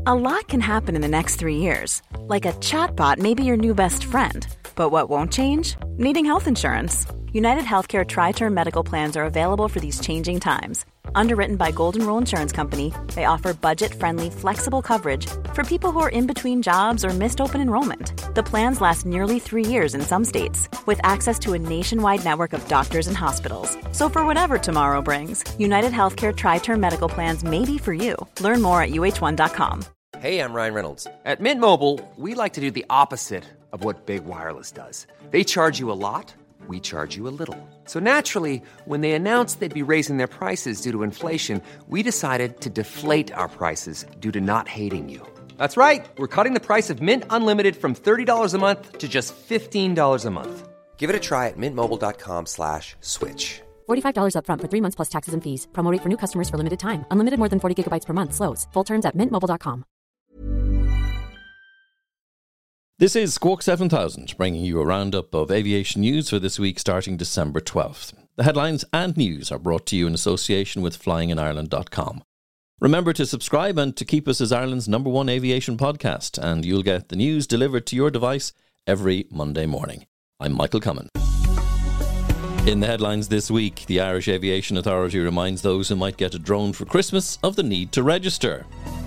A lot can happen in the next 3 years. Like a chatbot may be your new best friend. But what won't change? Needing health insurance. United Healthcare Tri-Term Medical Plans are available for these changing times. Underwritten by Golden Rule Insurance Company, they offer budget-friendly, flexible coverage for people who are in between jobs or missed open enrollment. The plans last nearly 3 years in some states, with access to a nationwide network of doctors and hospitals. So for whatever tomorrow brings, United Healthcare Tri-Term Medical Plans may be for you. Learn more at uh1.com. Hey, I'm Ryan Reynolds. At Mint Mobile, we like to do the opposite of what Big Wireless does. They charge you a lot. We charge you a little. So naturally, when they announced they'd be raising their prices due to inflation, we decided to deflate our prices due to not hating you. That's right. We're cutting the price of Mint Unlimited from $30 a month to just $15 a month. Give it a try at mintmobile.com/switch. $45 up front for 3 months plus taxes and fees. Promo rate for new customers for limited time. Unlimited more than 40 gigabytes per month. Slows full terms at mintmobile.com. This is Squawk 7000, bringing you a roundup of aviation news for this week starting December 12th. The headlines and news are brought to you in association with flyinginireland.com. Remember to subscribe and to keep us as Ireland's #1 aviation podcast, and you'll get the news delivered to your device every Monday morning. I'm Michael Cummin. In the headlines this week, the Irish Aviation Authority reminds those who might get a drone for Christmas of the need to register.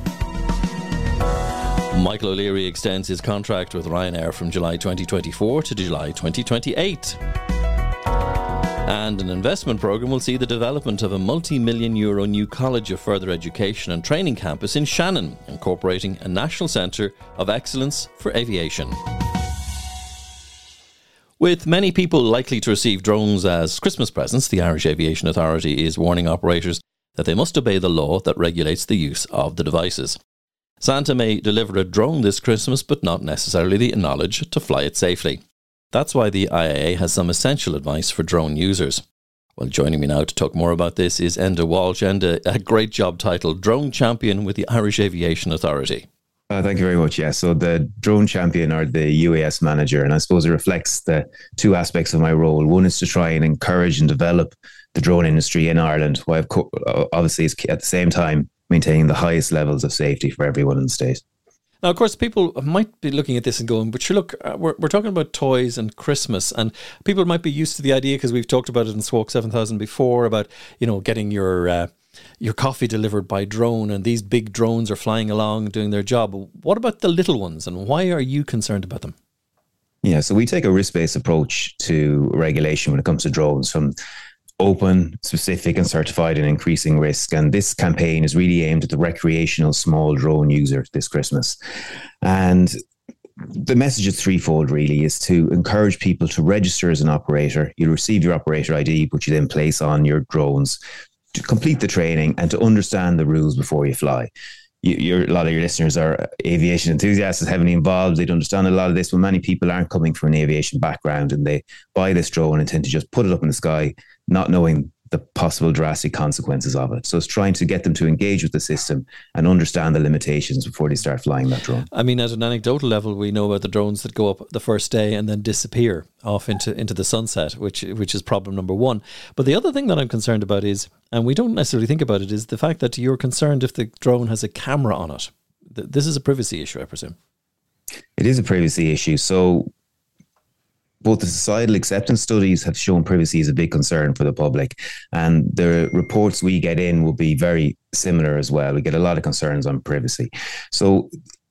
Michael O'Leary extends his contract with Ryanair from July 2024 to July 2028. And an investment programme will see the development of a multi-million euro new College of Further Education and Training campus in Shannon, incorporating a national centre of excellence for aviation. With many people likely to receive drones as Christmas presents, the Irish Aviation Authority is warning operators that they must obey the law that regulates the use of the devices. Santa may deliver a drone this Christmas, but not necessarily the knowledge to fly it safely. That's why the IAA has some essential advice for drone users. Well, joining me now to talk more about this is Enda Walsh. Enda, a great job title, Drone Champion with the Irish Aviation Authority. Thank you very much. Yeah, so the Drone Champion or the UAS Manager, and I suppose it reflects the two aspects of my role. One is to try and encourage and develop the drone industry in Ireland, while obviously it's at the same time maintaining the highest levels of safety for everyone in the state. Now, of course, people might be looking at this and going, but sure, look, we're talking about toys and Christmas, and people might be used to the idea, because we've talked about it in Squawk 7000 before, about, you know, getting your coffee delivered by drone, and these big drones are flying along doing their job. What about the little ones, and why are you concerned about them? Yeah, so we take a risk-based approach to regulation when it comes to drones, from open, specific and certified and increasing risk. And this campaign is really aimed at the recreational small drone user this Christmas. And the message is threefold, really, is to encourage people to register as an operator. You receive your operator ID, which you then place on your drones, to complete the training and to understand the rules before you fly. A lot of your listeners are aviation enthusiasts, heavily involved. They'd understand a lot of this, but many people aren't coming from an aviation background, and they buy this drone and tend to just put it up in the sky, not knowing the possible drastic consequences of it. So it's trying to get them to engage with the system and understand the limitations before they start flying that drone. I mean, at an anecdotal level, we know about the drones that go up the first day and then disappear off into the sunset, which is problem number one. But the other thing that I'm concerned about is, and we don't necessarily think about it, is the fact that you're concerned if the drone has a camera on it. This is a privacy issue, I presume. It is a privacy issue. So both the societal acceptance studies have shown privacy is a big concern for the public, and the reports we get in will be very similar as well. We get a lot of concerns on privacy. So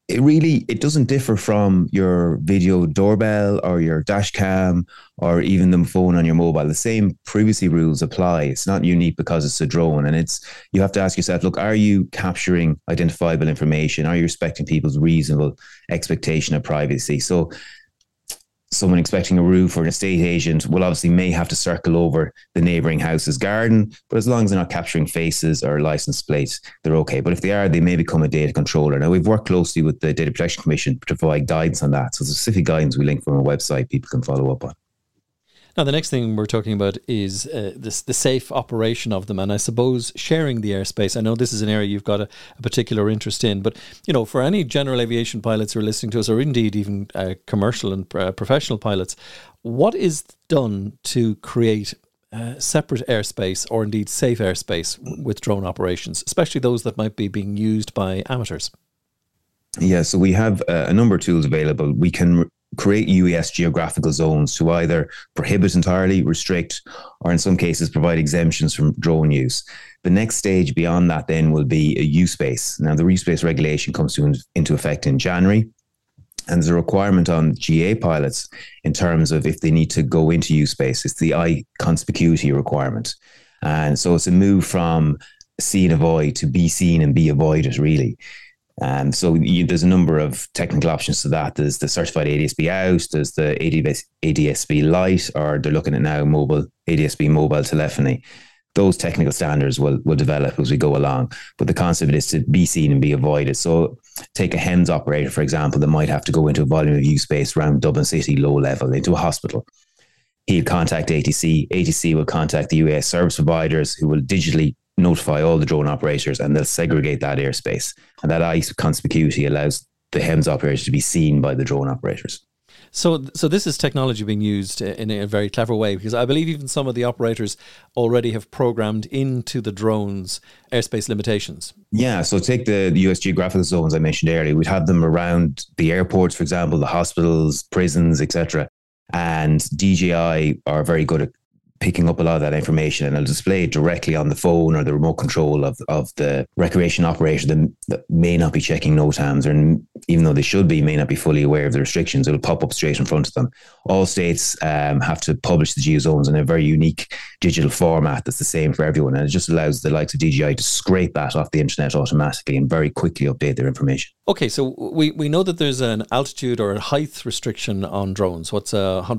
it doesn't differ from your video doorbell or your dash cam or even the phone on your mobile. The same privacy rules apply. It's not unique because it's a drone, and you have to ask yourself, look, are you capturing identifiable information? Are you respecting people's reasonable expectation of privacy? So someone expecting a roof or an estate agent will obviously may have to circle over the neighbouring house's garden, but as long as they're not capturing faces or license plates, they're okay. But if they are, they may become a data controller. Now, we've worked closely with the Data Protection Commission to provide guidance on that. So specific guidance we link from our website people can follow up on. Now, the next thing we're talking about is the safe operation of them, and I suppose sharing the airspace. I know this is an area you've got a particular interest in, but you know, for any general aviation pilots who are listening to us, or indeed even commercial and professional pilots, what is done to create separate airspace, or indeed safe airspace with drone operations, especially those that might be being used by amateurs? Yeah, so we have a number of tools available. We can create UES geographical zones to either prohibit entirely, restrict, or in some cases provide exemptions from drone use. The next stage beyond that then will be a U-Space. Now, the U-Space regulation comes into effect in January, and there's a requirement on GA pilots in terms of if they need to go into U-Space. It's the eye conspicuity requirement. And so it's a move from see and avoid to be seen and be avoided, really. So there's a number of technical options to that. There's the certified ADSB out, there's the ADSB light, or they're looking at now ADSB mobile telephony. Those technical standards will develop as we go along. But the concept is to be seen and be avoided. So take a HEMS operator, for example, that might have to go into a volume of U-Space around Dublin City, low level, into a hospital. He'll contact ATC. ATC will contact the UAS service providers, who will digitally notify all the drone operators, and they'll segregate that airspace. And that eye conspicuity allows the HEMS operators to be seen by the drone operators. So this is technology being used in a very clever way, because I believe even some of the operators already have programmed into the drones airspace limitations. Yeah, so take the US geographical zones I mentioned earlier. We'd have them around the airports, for example, the hospitals, prisons, etc. And DJI are very good at picking up a lot of that information, and it'll display it directly on the phone or the remote control of the recreation operator that may not be checking NOTAMs, or even though they should be, may not be fully aware of the restrictions. It'll pop up straight in front of them. All states have to publish the geozones in a very unique digital format that's the same for everyone, and it just allows the likes of DJI to scrape that off the internet automatically and very quickly update their information. Okay, so we know that there's an altitude or a height restriction on drones. What's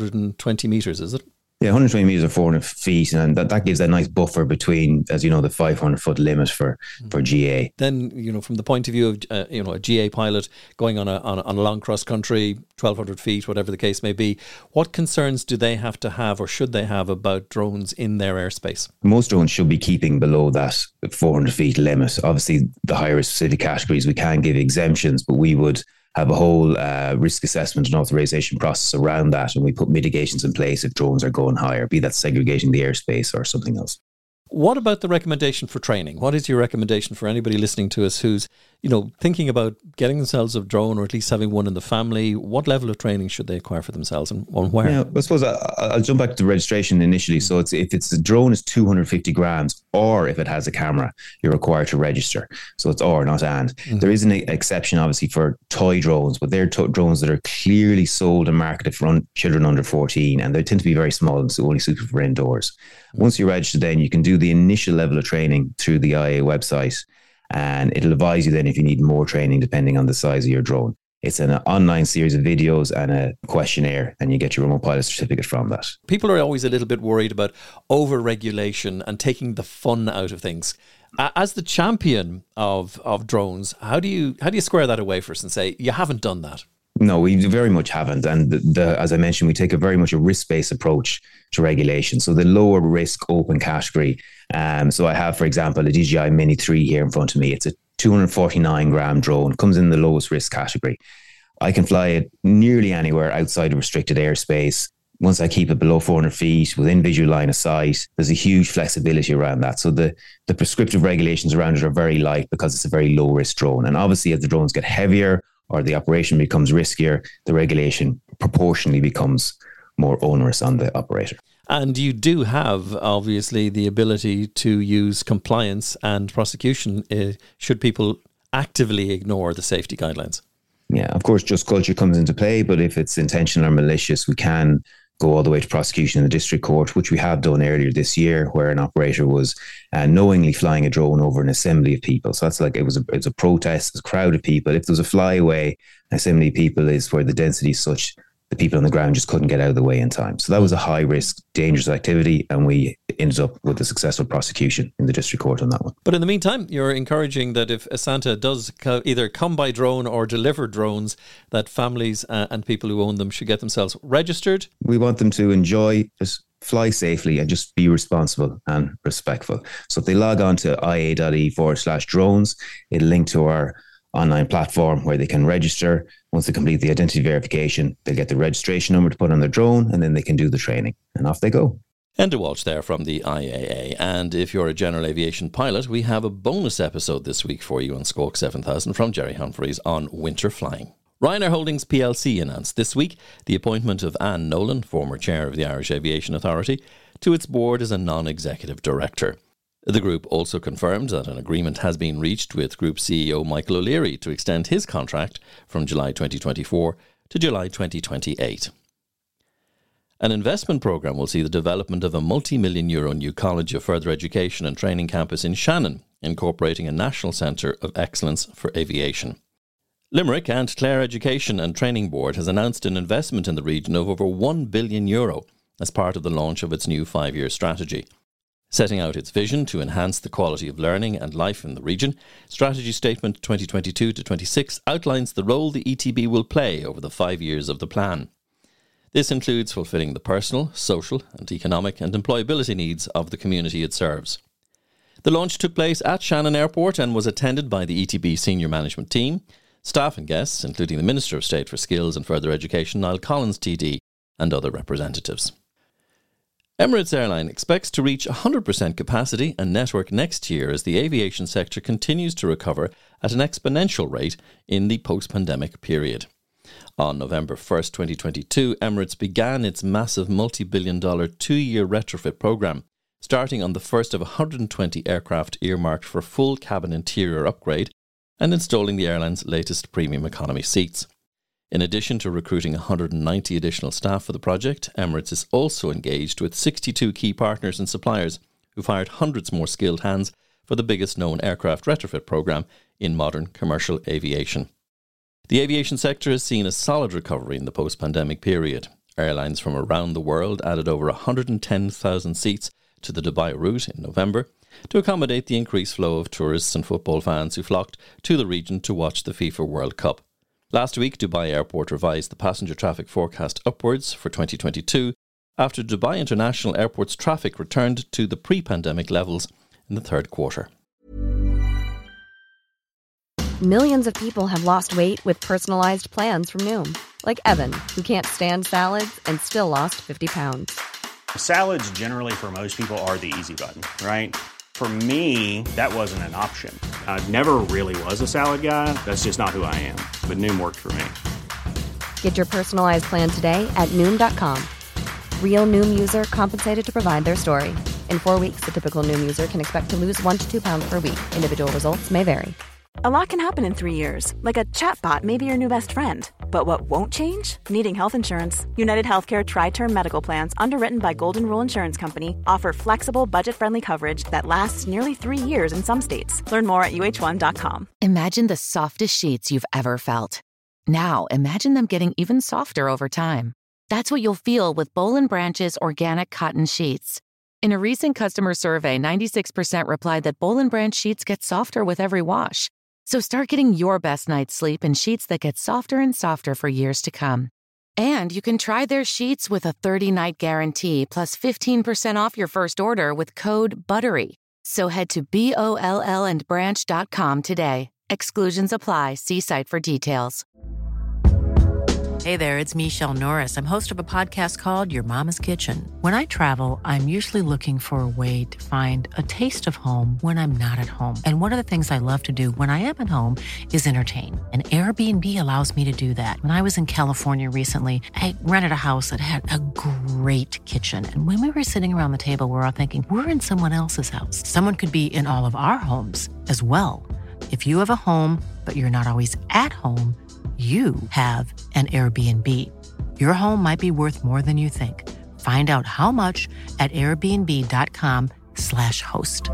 120 meters, is it? Yeah, 120 meters or 400 feet, and that gives a nice buffer between, as you know, the 500-foot limit for GA. Then, from the point of view of a GA pilot going on a long cross country, 1,200 feet, whatever the case may be, what concerns do they have to have, or should they have, about drones in their airspace? Most drones should be keeping below that 400 feet limit. Obviously, the higher specific categories, we can give exemptions, but we would have a whole risk assessment and authorization process around that, and we put mitigations in place if drones are going higher, be that segregating the airspace or something else. What about the recommendation for training? What is your recommendation for anybody listening to us who's, thinking about getting themselves a drone, or at least having one in the family? What level of training should they acquire for themselves, and where? Yeah, I suppose I'll jump back to the registration initially. So if the drone is 250 grams, or if it has a camera, you're required to register. So it's or, not and. Mm-hmm. There is an exception, obviously, for toy drones, but they're drones that are clearly sold and marketed for children under 14, and they tend to be very small and so only suited for indoors. Once you register, then you can do the initial level of training through the IA website, and it'll advise you then if you need more training depending on the size of your drone. It's an online series of videos and a questionnaire, and you get your remote pilot certificate from that. People are always a little bit worried about over-regulation and taking the fun out of things. As the champion of drones, how do you square that away for us and say you haven't done that? No, we very much haven't. And as I mentioned, we take a very much a risk-based approach to regulation. So the lower risk open category. So I have, for example, a DJI Mini 3 here in front of me. It's a 249 gram drone, comes in the lowest risk category. I can fly it nearly anywhere outside of restricted airspace. Once I keep it below 400 feet, within visual line of sight, there's a huge flexibility around that. So the prescriptive regulations around it are very light because it's a very low risk drone. And obviously as the drones get heavier, or the operation becomes riskier, the regulation proportionally becomes more onerous on the operator. And you do have, obviously, the ability to use compliance and prosecution should people actively ignore the safety guidelines. Yeah, of course, just culture comes into play, but if it's intentional or malicious, we can go all the way to prosecution in the district court, which we have done earlier this year, where an operator was knowingly flying a drone over an assembly of people. So that's like it's a protest, it's a crowd of people. If there's a flyaway, an assembly of people is where the density is such the people on the ground just couldn't get out of the way in time. So that was a high risk, dangerous activity, and we ended up with a successful prosecution in the district court on that one. But in the meantime, you're encouraging that if Asanta does either come by drone or deliver drones, that families and people who own them should get themselves registered. We want them to enjoy, just fly safely and just be responsible and respectful. So if they log on to ia.e/drones, it'll link to our online platform where they can register. Once they complete the identity verification, they'll get the registration number to put on their drone, and then they can do the training, and off they go. Enda Walsh there from the IAA. And if you're a general aviation pilot, we have a bonus episode this week for you on Squawk 7000 from Jerry Humphreys on winter flying. Ryanair Holdings plc announced this week the appointment of Anne Nolan, former chair of the Irish Aviation Authority, to its board as a non-executive director. The group also confirmed that an agreement has been reached with Group CEO Michael O'Leary to extend his contract from July 2024 to July 2028. An investment programme will see the development of a multi-million euro new College of Further Education and Training campus in Shannon, incorporating a national centre of excellence for aviation. Limerick and Clare Education and Training Board has announced an investment in the region of over €1 billion as part of the launch of its new 5-year strategy. Setting out its vision to enhance the quality of learning and life in the region, Strategy Statement 2022-26 outlines the role the ETB will play over the 5 years of the plan. This includes fulfilling the personal, social and economic and employability needs of the community it serves. The launch took place at Shannon Airport and was attended by the ETB senior management team, staff and guests, including the Minister of State for Skills and Further Education, Niall Collins TD, and other representatives. Emirates Airline expects to reach 100% capacity and network next year as the aviation sector continues to recover at an exponential rate in the post-pandemic period. On November 1st, 2022, Emirates began its massive multi-billion-dollar 2-year retrofit programme, starting on the first of 120 aircraft earmarked for full cabin interior upgrade and installing the airline's latest premium economy seats. In addition to recruiting 190 additional staff for the project, Emirates is also engaged with 62 key partners and suppliers who've hired hundreds more skilled hands for the biggest known aircraft retrofit programme in modern commercial aviation. The aviation sector has seen a solid recovery in the post-pandemic period. Airlines from around the world added over 110,000 seats to the Dubai route in November to accommodate the increased flow of tourists and football fans who flocked to the region to watch the FIFA World Cup. Last week, Dubai Airport revised the passenger traffic forecast upwards for 2022 after Dubai International Airport's traffic returned to the pre-pandemic levels in the third quarter. Millions of people have lost weight with personalized plans from Noom. Like Evan, who can't stand salads and still lost 50 pounds. Salads generally for most people are the easy button, right? For me, that wasn't an option. I never really was a salad guy. That's just not who I am. But Noom worked for me. Get your personalized plan today at Noom.com. Real Noom user compensated to provide their story. In 4 weeks, the typical Noom user can expect to lose 1 to 2 pounds per week. Individual results may vary. A lot can happen in 3 years, like a chatbot may be your new best friend. But what won't change? Needing health insurance. United Healthcare Tri-Term Medical Plans, underwritten by Golden Rule Insurance Company, offer flexible, budget-friendly coverage that lasts nearly 3 years in some states. Learn more at uh1.com. Imagine the softest sheets you've ever felt. Now, imagine them getting even softer over time. That's what you'll feel with Boll & Branch's organic cotton sheets. In a recent customer survey, 96% replied that Boll & Branch sheets get softer with every wash. So start getting your best night's sleep in sheets that get softer and softer for years to come. And you can try their sheets with a 30-night guarantee plus 15% off your first order with code BUTTERY. So head to BOLLandbranch.com today. Exclusions apply. See site for details. Hey there, it's Michelle Norris. I'm host of a podcast called Your Mama's Kitchen. When I travel, I'm usually looking for a way to find a taste of home when I'm not at home. And one of the things I love to do when I am at home is entertain. And Airbnb allows me to do that. When I was in California recently, I rented a house that had a great kitchen. And when we were sitting around the table, we were all thinking, we're in someone else's house. Someone could be in all of our homes as well. If you have a home, but you're not always at home, you have an Airbnb. Your home might be worth more than you think. Find out how much at airbnb.com/host.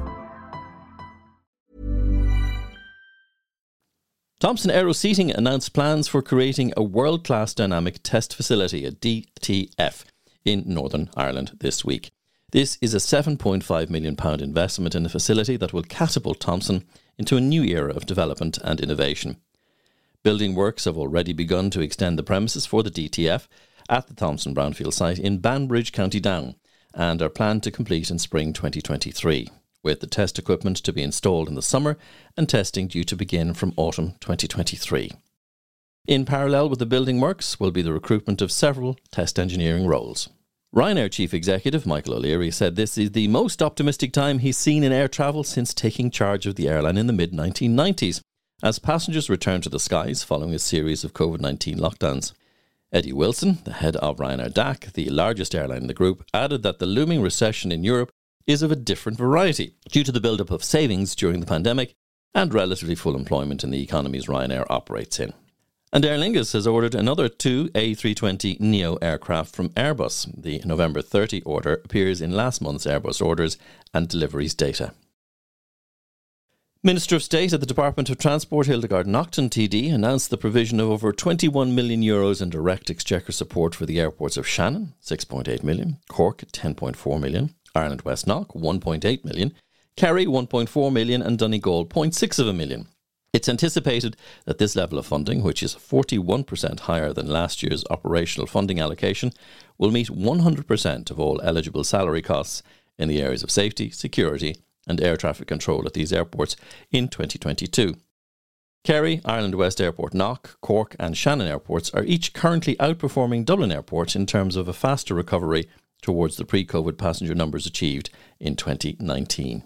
Thomson Aero Seating announced plans for creating a world-class dynamic test facility, a DTF, in Northern Ireland this week. This is a £7.5 million investment in a facility that will catapult Thomson into a new era of development and innovation. Building works have already begun to extend the premises for the DTF at the Thomson Brownfield site in Banbridge, County Down, and are planned to complete in spring 2023, with the test equipment to be installed in the summer and testing due to begin from autumn 2023. In parallel with the building works will be the recruitment of several test engineering roles. Ryanair Chief Executive Michael O'Leary said this is the most optimistic time he's seen in air travel since taking charge of the airline in the mid-1990s, as passengers return to the skies following a series of COVID-19 lockdowns. Eddie Wilson, the head of Ryanair DAC, the largest airline in the group, added that the looming recession in Europe is of a different variety due to the build-up of savings during the pandemic and relatively full employment in the economies Ryanair operates in. And Aer Lingus has ordered another 2 A320neo aircraft from Airbus. The November 30 order appears in last month's Airbus orders and deliveries data. Minister of State at the Department of Transport Hildegard Naughton TD announced the provision of over €21 million in direct exchequer support for the airports of Shannon, €6.8 million, Cork, €10.4 million, Ireland West Knock, €1.8 million, Kerry, €1.4 million and Donegal, €0.6 million. It's anticipated that this level of funding, which is 41% higher than last year's operational funding allocation, will meet 100% of all eligible salary costs in the areas of safety, security and air traffic control at these airports in 2022. Kerry, Ireland West Airport Knock, Cork and Shannon airports are each currently outperforming Dublin Airport in terms of a faster recovery towards the pre-COVID passenger numbers achieved in 2019.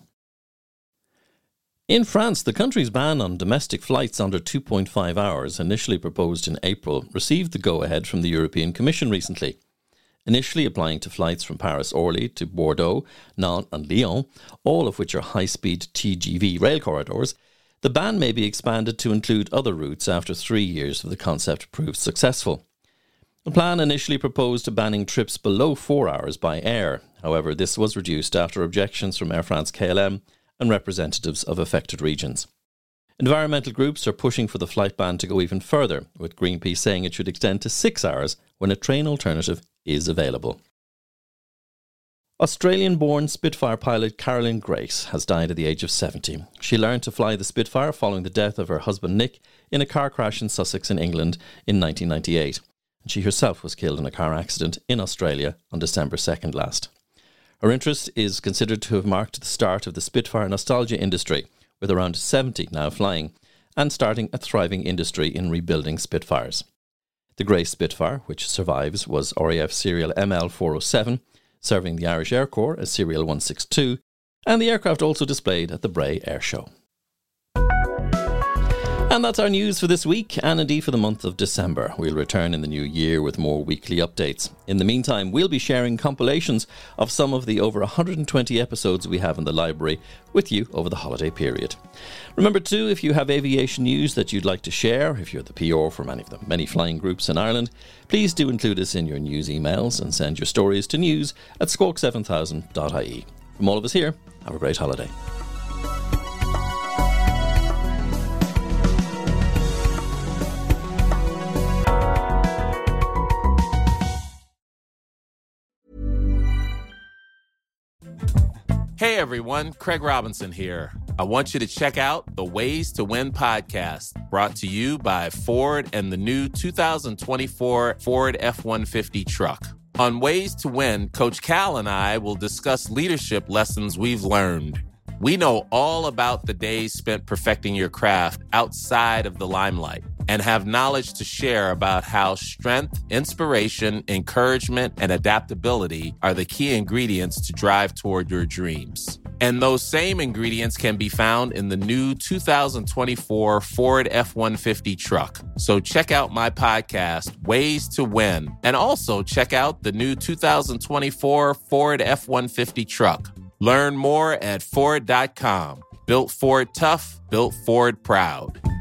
In France, the country's ban on domestic flights under 2.5 hours, initially proposed in April, received the go-ahead from the European Commission recently. Initially applying to flights from Paris-Orly to Bordeaux, Nantes and Lyon, all of which are high-speed TGV rail corridors, the ban may be expanded to include other routes after 3 years if the concept proves successful. The plan initially proposed banning trips below 4 hours by air. However, this was reduced after objections from Air France-KLM and representatives of affected regions. Environmental groups are pushing for the flight ban to go even further, with Greenpeace saying it should extend to 6 hours when a train alternative is available. Australian-born Spitfire pilot Carolyn Grace has died at the age of 70. She learned to fly the Spitfire following the death of her husband Nick in a car crash in Sussex in England in 1998. And she herself was killed in a car accident in Australia on December 2nd last. Her interest is considered to have marked the start of the Spitfire nostalgia industry, with around 70 now flying, and starting a thriving industry in rebuilding Spitfires. The Grace Spitfire, which survives, was RAF serial ML407, serving the Irish Air Corps as serial 162, and the aircraft also displayed at the Bray Air Show. And that's our news for this week, and indeed for the month of December. We'll return in the new year with more weekly updates. In the meantime, we'll be sharing compilations of some of the over 120 episodes we have in the library with you over the holiday period. Remember too, if you have aviation news that you'd like to share, if you're the PR for many of the many flying groups in Ireland, please do include us in your news emails and send your stories to news@squawk7000.ie. From all of us here, have a great holiday. Hey everyone, Craig Robinson here. I want you to check out the Ways to Win podcast, brought to you by Ford and the new 2024 Ford F-150 truck. On Ways to Win, Coach Cal and I will discuss leadership lessons we've learned. We know all about the days spent perfecting your craft outside of the limelight and have knowledge to share about how strength, inspiration, encouragement, and adaptability are the key ingredients to drive toward your dreams. And those same ingredients can be found in the new 2024 Ford F-150 truck. So check out my podcast, Ways to Win, and also check out the new 2024 Ford F-150 truck. Learn more at Ford.com. Built Ford tough, built Ford proud.